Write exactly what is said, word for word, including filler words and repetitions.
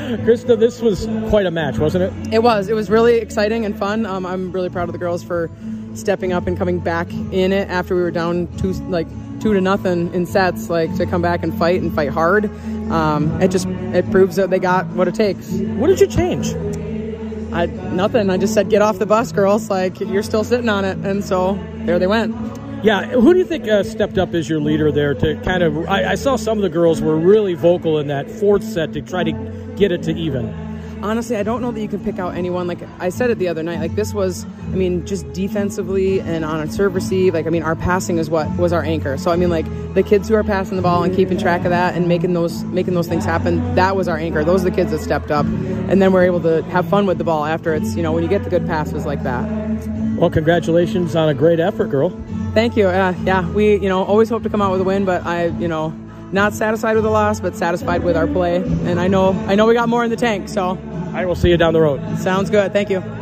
Krista, this was quite a match, wasn't it? It was. It was really exciting and fun. Um, I'm really proud of the girls for stepping up and coming back in it after we were down two, like two to nothing in sets. Like to come back and fight and fight hard. Um, it just it proves that they got what it takes. What did you change? I nothing. I just said, get off the bus, girls. Like you're still sitting on it, and so there they went. Yeah, who do you think uh, stepped up as your leader there to kind of, I, I saw some of the girls were really vocal in that fourth set to try to get it to even. Honestly, I don't know that you can pick out anyone. Like I said it the other night, like this was, I mean, just defensively and on a serve receive, like, I mean, our passing is what was our anchor. So, I mean, like the kids who are passing the ball and keeping track of that and making those, making those things happen, that was our anchor. Those are the kids that stepped up. And then we're able to have fun with the ball after it's, you know, when you get the good passes like that. Well, congratulations on a great effort, girl. Thank you. Uh, yeah, we, you know, always hope to come out with a win, but I, you know, not satisfied with the loss, but satisfied with our play. And I know, I know we got more in the tank, so. I will see you down the road. Sounds good. Thank you.